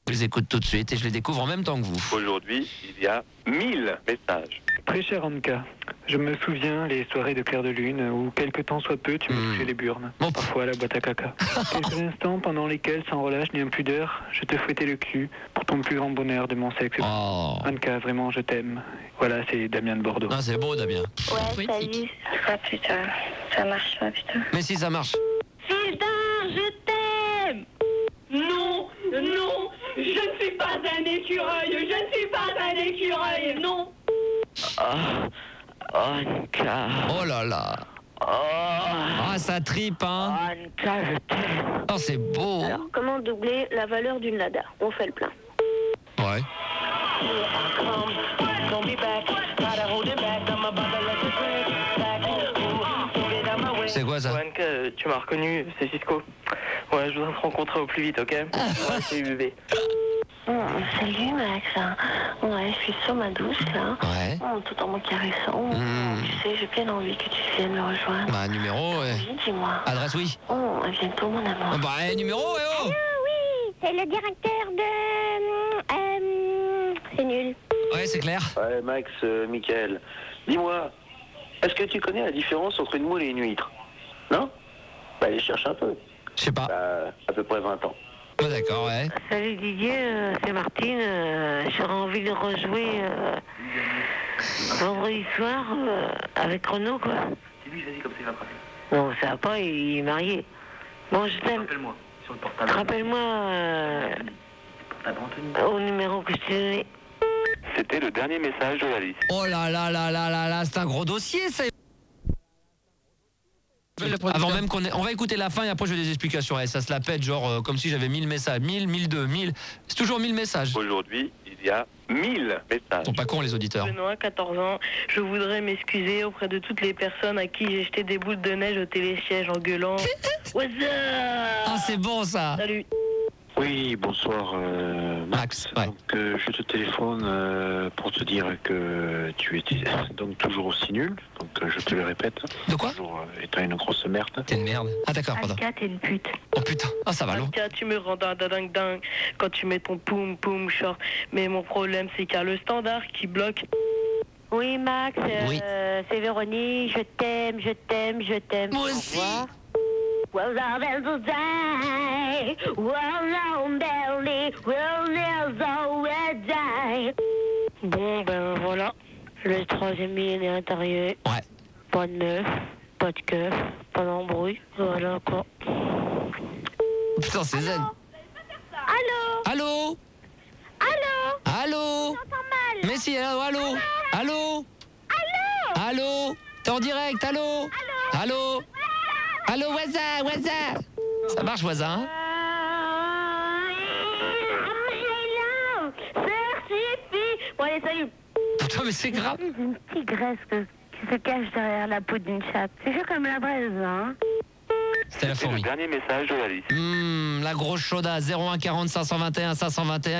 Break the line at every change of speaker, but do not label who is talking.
Je les écoute tout de suite et je les découvre en même temps que vous.
Aujourd'hui, il y a 1000 messages.
Très cher Anka, je me souviens les soirées de clair de lune où quelque temps soit peu tu me touchais les burnes,
Bon.
parfois à la boîte à caca. Quelques instants pendant lesquels sans relâche ni impudeur, je te fouettais le cul pour ton plus grand bonheur de mon sexe.
Oh.
Anka, vraiment je t'aime. Voilà, c'est Damien de Bordeaux.
Ah, c'est beau, Damien.
Ouais, salut. Ah putain, ça marche pas, putain.
Mais si, ça marche.
Putain, je t'aime.
Non, non, je ne suis pas un écureuil, je ne suis pas un écureuil, non.
Anka.
Oh là là.
Oh.
Ah, ça tripe, hein.
Anka, je t'aime.
Oh, c'est beau.
Alors, comment doubler la valeur d'une Lada? On fait le plein.
Ouais. C'est quoi ça?
Anka, tu m'as reconnu, c'est Cisco. Ouais, je voudrais te rencontrer au plus vite, ok? Ouais, c'est bébé.
Salut Max. Ouais, je suis sur ma douche là.
Ouais.
Tout en me caressant. Tu sais, j'ai bien envie que tu viennes me rejoindre.
Bah, numéro, ouais.
Oui, dis-moi.
Adresse, oui.
Oh, à bientôt mon amour.
Bah, numéro, eh oh.
Oui, c'est le directeur de... c'est nul.
Ouais, c'est clair.
Ouais, Max, Michael. Dis-moi, est-ce que tu connais la différence entre une moule et une huître? Non? Bah, allez, cherche un peu.
Je sais pas.
Bah, à peu près 20 ans.
Oh, d'accord, ouais.
Salut Didier, c'est Martine. J'aurais envie de rejouer vendredi soir avec Renaud, quoi.
C'est lui, vas-y, comme ça il va passer.
Non, ça va pas, il est marié. Bon, je t'aime.
Rappelle-moi, sur le portable.
Rappelle-moi
Portable Anthony.
au numéro que je t'ai donné.
C'était le dernier message de la liste.
Oh là là là là là là, c'est un gros dossier, ça. Avant même on va écouter la fin et après je vais des explications. Ouais, ça se la pète, genre comme si j'avais 1000 messages. 1000, 1002, 1000. C'est toujours 1000 messages.
Aujourd'hui, il y a 1000
Ils
messages.
sont pas cons, les auditeurs.
Benoît, 14 ans. Je voudrais m'excuser auprès de toutes les personnes à qui j'ai jeté des boules de neige au télésiège en gueulant. What's up?
Ah, c'est bon ça.
Salut.
Oui, bonsoir Max.
Ouais.
Donc, je te téléphone pour te dire que tu étais donc toujours aussi nul. Donc je te le répète.
De quoi?
Toujours étant une grosse merde.
T'es une merde. Ah d'accord, pardon.
Anka, t'es une pute.
Oh putain. Ah ça va long.
Anka, tu me rends dingue quand tu mets ton poum poum short. Mais mon problème, c'est qu'il y a le standard qui bloque.
Oui Max,
Oui.
c'est Véronique, je t'aime, je t'aime, je t'aime.
Moi
Au
aussi.
revoir. Well, love is a die. Well, long belly. Well, there's always die.
Bon, ben voilà. Le troisième millénaire est arrivé.
Ouais.
Pas de meuf, pas de keuf, pas d'embrouille. Voilà quoi.
Putain, c'est zen.
Allô?
Allô?
Allô?
Allô?
J'entends mal.
Mais si, allô? Allô? Allô? Allô? T'es en direct, allô? Allô? Allô, voisin? Ça marche, voisin?
Bon allez, salut.
Putain, mais c'est grave.
Une tigresse qui se cache derrière la peau d'une chatte. C'est chaud comme la braise, hein.
C'était la
C'est le
fourmi.
dernier message de la liste.
La grosse chauda, 01 40 521 521.